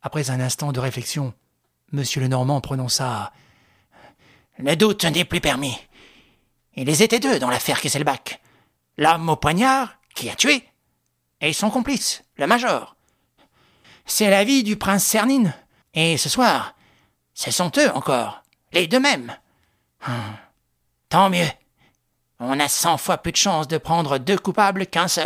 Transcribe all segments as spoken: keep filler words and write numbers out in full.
Après un instant de réflexion, Monsieur Lenormand prononça « Le doute n'est plus permis. Ils étaient deux dans l'affaire Kesselbach. L'homme au poignard, qui a tué, et son complice, le major. C'est la vie du prince Cernine, et ce soir, ce sont eux encore, les deux mêmes. Hum, tant mieux. On a cent fois plus de chances de prendre deux coupables qu'un seul. »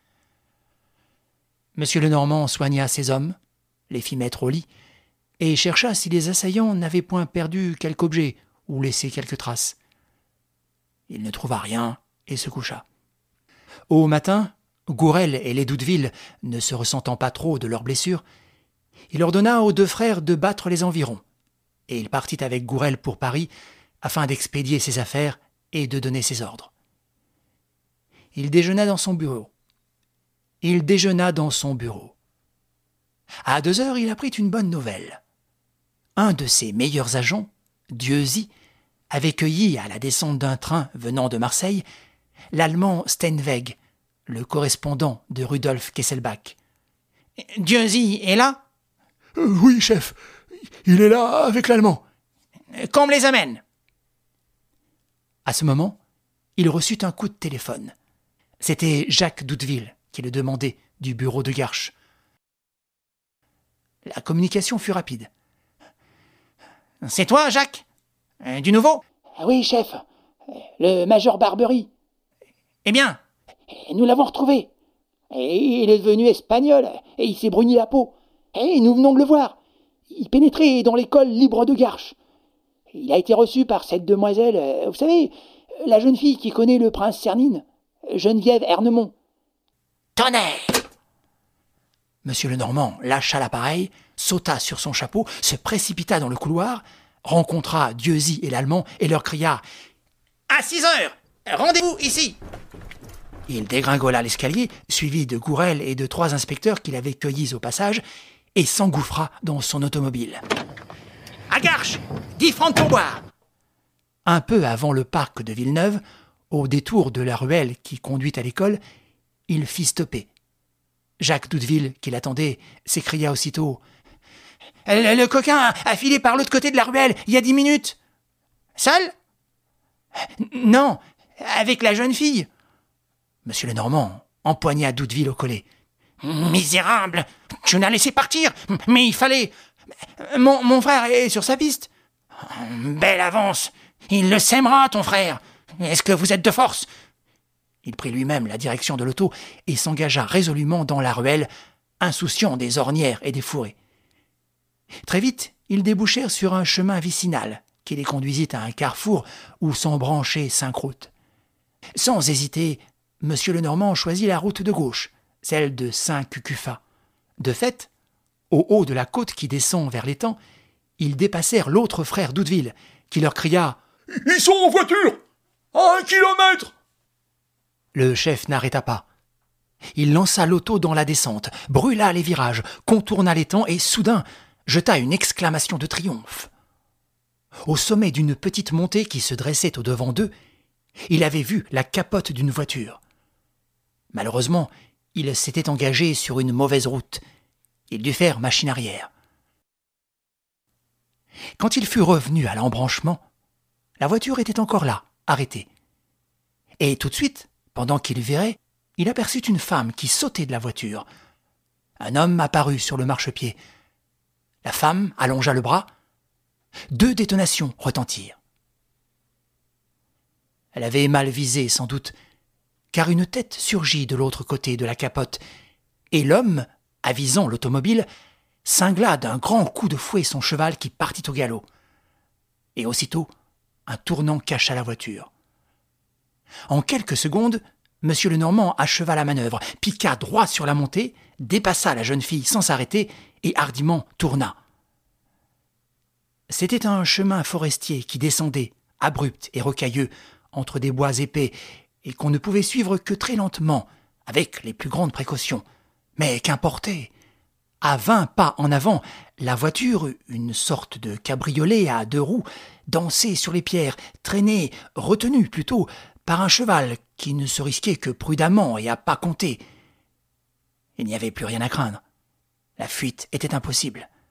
Monsieur Lenormand soigna ses hommes, les fit mettre au lit, et chercha si les assaillants n'avaient point perdu quelque objet ou laissé quelques traces. Il ne trouva rien et se coucha. Au matin, Gourel et les Doudeville, ne se ressentant pas trop de leurs blessures, il ordonna aux deux frères de battre les environs, et il partit avec Gourel pour Paris afin d'expédier ses affaires et de donner ses ordres. Il déjeuna dans son bureau. Il déjeuna dans son bureau. À deux heures, il apprit une bonne nouvelle. Un de ses meilleurs agents, Dieuzy, avait cueilli à la descente d'un train venant de Marseille l'Allemand Steinweg, le correspondant de Rudolf Kesselbach. « Dieuzy est là ?»« euh, Oui, chef. Il est là avec l'Allemand. »« Qu'on me les amène !» À ce moment, il reçut un coup de téléphone. C'était Jacques Doudeville qui le demandait du bureau de Garches. La communication fut rapide. « C'est toi, Jacques ? Du nouveau ?»« Oui, chef. Le major Barbery. »« Eh bien ?»« Nous l'avons retrouvé. Et il est devenu espagnol et il s'est bruni la peau. Et nous venons de le voir. Il pénétrait dans l'école libre de Garches. Il a été reçu par cette demoiselle, vous savez, la jeune fille qui connaît le prince Cernine, Geneviève Ernemont. »« Tonnerre !» Monsieur Lenormand lâcha l'appareil, sauta sur son chapeau, se précipita dans le couloir, rencontra Dieuzy et l'Allemand et leur cria « À six heures, rendez-vous ici !» Il dégringola l'escalier, suivi de Gourel et de trois inspecteurs qu'il avait cueillis au passage, et s'engouffra dans son automobile. « À Garches, dix francs de pourboire !» Un peu avant le parc de Villeneuve, au détour de la ruelle qui conduit à l'école, il fit stopper. Jacques Doudeville, qui l'attendait, s'écria aussitôt « Le, le coquin a filé par l'autre côté de la ruelle il y a dix minutes. Seul ? Non, avec la jeune fille. » Monsieur Lenormand empoigna Doudeville au collet. « Misérable, tu l'as laissé partir, mais il fallait... Mon, mon frère est sur sa piste. Belle avance, il le sèmera, ton frère. Est-ce que vous êtes de force ?» Il prit lui-même la direction de l'auto et s'engagea résolument dans la ruelle, insouciant des ornières et des fourrés. Très vite, ils débouchèrent sur un chemin vicinal qui les conduisit à un carrefour où s'embranchaient cinq routes. Sans hésiter, Monsieur Lenormand choisit la route de gauche, celle de Saint-Cucufa. De fait, au haut de la côte qui descend vers l'étang, ils dépassèrent l'autre frère Doudeville, qui leur cria « Ils sont en voiture ! À un kilomètre !» Le chef n'arrêta pas. Il lança l'auto dans la descente, brûla les virages, contourna l'étang et, soudain, jeta une exclamation de triomphe. Au sommet d'une petite montée qui se dressait au-devant d'eux, il avait vu la capote d'une voiture. Malheureusement, il s'était engagé sur une mauvaise route. Il dut faire machine arrière. Quand il fut revenu à l'embranchement, la voiture était encore là, arrêtée. Et tout de suite, pendant qu'il verrait, il aperçut une femme qui sautait de la voiture. Un homme apparut sur le marchepied. La femme allongea le bras. Deux détonations retentirent. Elle avait mal visé, sans doute, car une tête surgit de l'autre côté de la capote, et l'homme, avisant l'automobile, cingla d'un grand coup de fouet son cheval qui partit au galop. Et aussitôt, un tournant cacha la voiture. En quelques secondes, Monsieur Lenormand acheva la manœuvre, piqua droit sur la montée, dépassa la jeune fille sans s'arrêter et hardiment tourna. C'était un chemin forestier qui descendait, abrupt et rocailleux, entre des bois épais, et qu'on ne pouvait suivre que très lentement, avec les plus grandes précautions. Mais qu'importait ? À vingt pas en avant, la voiture, une sorte de cabriolet à deux roues, dansait sur les pierres, traînée, retenue plutôt, par un cheval qui ne se risquait que prudemment et à pas compter. Il n'y avait plus rien à craindre. La fuite était impossible.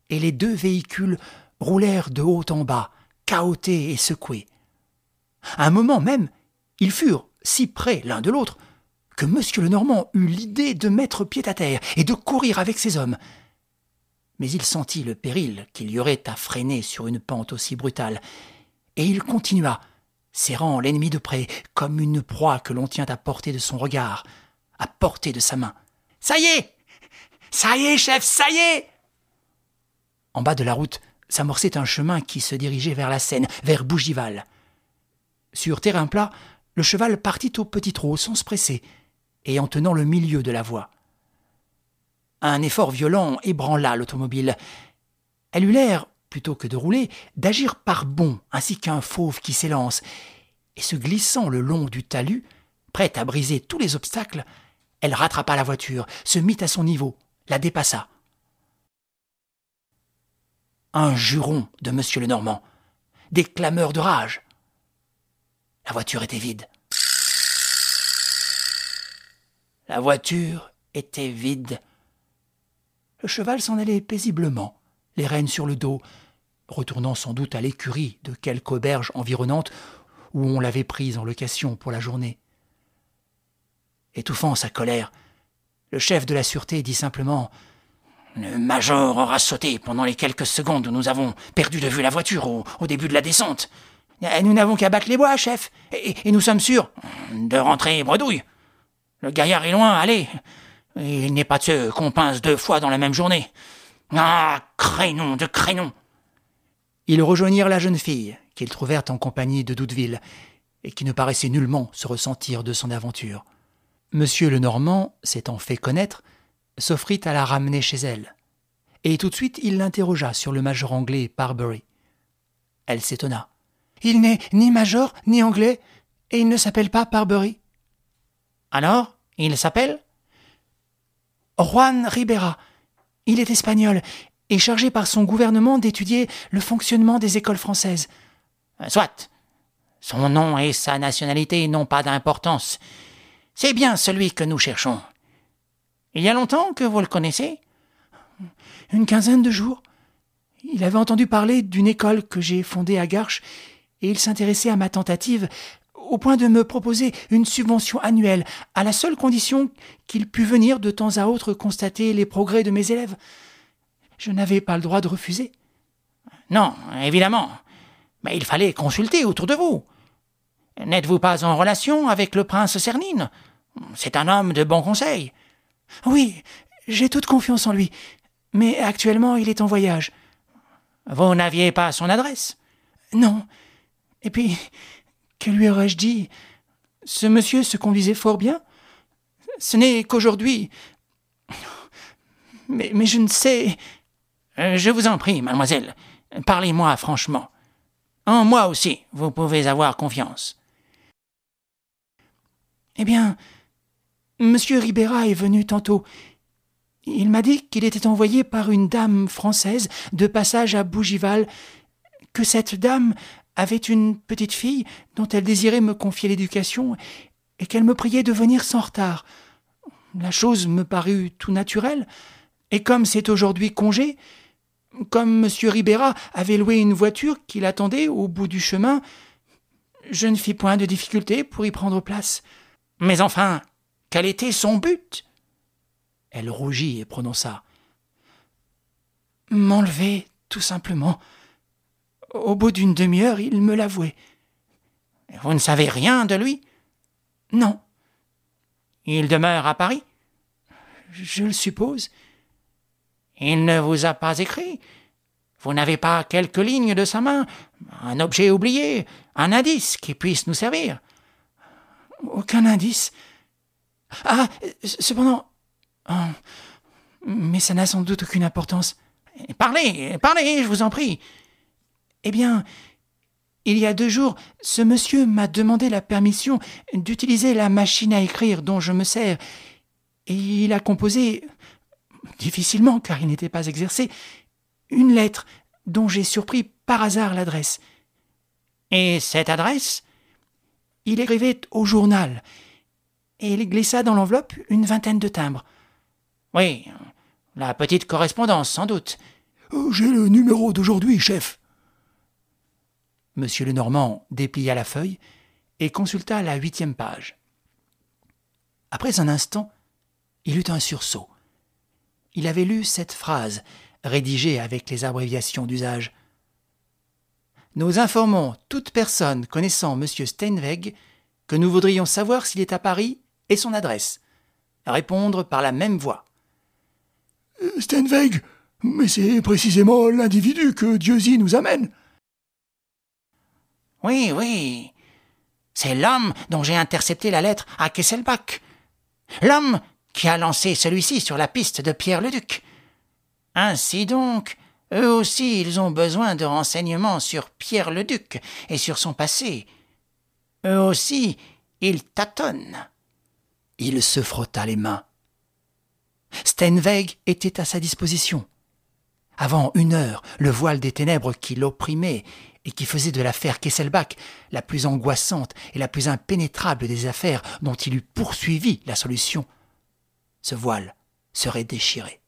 et les deux véhicules roulèrent de haut en bas, cahotés et secoués. À un moment même, ils furent si près l'un de l'autre que Monsieur Lenormand eut l'idée de mettre pied à terre et de courir avec ses hommes. Mais il sentit le péril qu'il y aurait à freiner sur une pente aussi brutale, et il continua, serrant l'ennemi de près, comme une proie que l'on tient à portée de son regard, à portée de sa main. « Ça y est! Ça y est, chef, ça y est !» En bas de la route s'amorçait un chemin qui se dirigeait vers la Seine, vers Bougival. Sur terrain plat, le cheval partit au petit trot sans se presser, et en tenant le milieu de la voie. Un effort violent ébranla l'automobile. Elle eut l'air, plutôt que de rouler, d'agir par bonds, ainsi qu'un fauve qui s'élance, et se glissant le long du talus, prête à briser tous les obstacles, elle rattrapa la voiture, se mit à son niveau, la dépassa. Un juron de Monsieur Lenormand, des clameurs de rage. La voiture était vide. La voiture était vide. Le cheval s'en allait paisiblement, les rênes sur le dos, retournant sans doute à l'écurie de quelque auberge environnante où on l'avait prise en location pour la journée. Étouffant sa colère, le chef de la sûreté dit simplement « Le major aura sauté pendant les quelques secondes où nous avons perdu de vue la voiture au, au début de la descente. Nous n'avons qu'à battre les bois, chef, et, et nous sommes sûrs de rentrer bredouille. Le gaillard est loin, allez. Il n'est pas de ceux qu'on pince deux fois dans la même journée. Ah, crénom de crénom !» Ils rejoignirent la jeune fille, qu'ils trouvèrent en compagnie de Doudeville, et qui ne paraissait nullement se ressentir de son aventure. Monsieur Lenormand, s'étant fait connaître, s'offrit à la ramener chez elle, et tout de suite il l'interrogea sur le major anglais Parbury. Elle s'étonna. « Il n'est ni major ni anglais, et il ne s'appelle pas Parbury. »« Alors, il s'appelle ?»« Juan Ribera. Il est espagnol, et chargé par son gouvernement d'étudier le fonctionnement des écoles françaises. »« Soit. Son nom et sa nationalité n'ont pas d'importance. C'est bien celui que nous cherchons. Il y a longtemps que vous le connaissez ? » ?»« Une quinzaine de jours. Il avait entendu parler d'une école que j'ai fondée à Garches, et il s'intéressait à ma tentative, au point de me proposer une subvention annuelle, à la seule condition qu'il pût venir de temps à autre constater les progrès de mes élèves. Je n'avais pas le droit de refuser. »« Non, évidemment. Mais il fallait consulter autour de vous. N'êtes-vous pas en relation avec le prince Cernine ? C'est un homme de bon conseil. »« Oui, j'ai toute confiance en lui, mais actuellement il est en voyage. »« Vous n'aviez pas son adresse ? » ?»« Non. Et puis, que lui aurais-je dit ? Ce monsieur se conduisait fort bien. Ce n'est qu'aujourd'hui... Mais, mais je ne sais... » euh, « Je vous en prie, mademoiselle, parlez-moi franchement. En moi aussi, vous pouvez avoir confiance. » « Eh bien, monsieur Ribera est venu tantôt. Il m'a dit qu'il était envoyé par une dame française de passage à Bougival, que cette dame avait une petite fille dont elle désirait me confier l'éducation et qu'elle me priait de venir sans retard. La chose me parut tout naturelle, et comme c'est aujourd'hui congé, comme monsieur Ribera avait loué une voiture qui l'attendait au bout du chemin, je ne fis point de difficulté pour y prendre place. »« Mais enfin, quel était son but ? » Elle rougit et prononça. « M'enlever, tout simplement. Au bout d'une demi-heure, il me l'avouait. »« Vous ne savez rien de lui ? » ?»« Non. »« Il demeure à Paris ? » ?»« Je le suppose. »« Il ne vous a pas écrit ? Vous n'avez pas quelques lignes de sa main, un objet oublié, un indice qui puisse nous servir ? » ?»« Aucun indice. Ah, cependant... Oh, mais ça n'a sans doute aucune importance. »« Parlez, parlez, je vous en prie. » »« Eh bien, il y a deux jours, ce monsieur m'a demandé la permission d'utiliser la machine à écrire dont je me sers, et il a composé, difficilement car il n'était pas exercé, une lettre dont j'ai surpris par hasard l'adresse. »« Et cette adresse ? » ?»« Il écrivait au journal, et il glissa dans l'enveloppe une vingtaine de timbres. »« Oui, la petite correspondance, sans doute. » Euh, J'ai le numéro d'aujourd'hui, chef. Monsieur Lenormand déplia la feuille et consulta la huitième page. Après un instant, il eut un sursaut. Il avait lu cette phrase, rédigée avec les abréviations d'usage. « Nous informons toute personne connaissant M. Steinweg que nous voudrions savoir s'il est à Paris et son adresse. Répondre par la même voie. » Euh, Steinweg, mais c'est précisément l'individu que Dieuzy nous amène. Oui, oui. C'est l'homme dont j'ai intercepté la lettre à Kesselbach. L'homme qui a lancé celui-ci sur la piste de Pierre-le-Duc. Ainsi donc, eux aussi ils ont besoin de renseignements sur Pierre-le-Duc et sur son passé. Eux aussi, ils tâtonnent. Il se frotta les mains. Steinweg était à sa disposition. Avant une heure, le voile des ténèbres qui l'opprimait et qui faisait de l'affaire Kesselbach la plus angoissante et la plus impénétrable des affaires dont il eût poursuivi la solution, ce voile serait déchiré.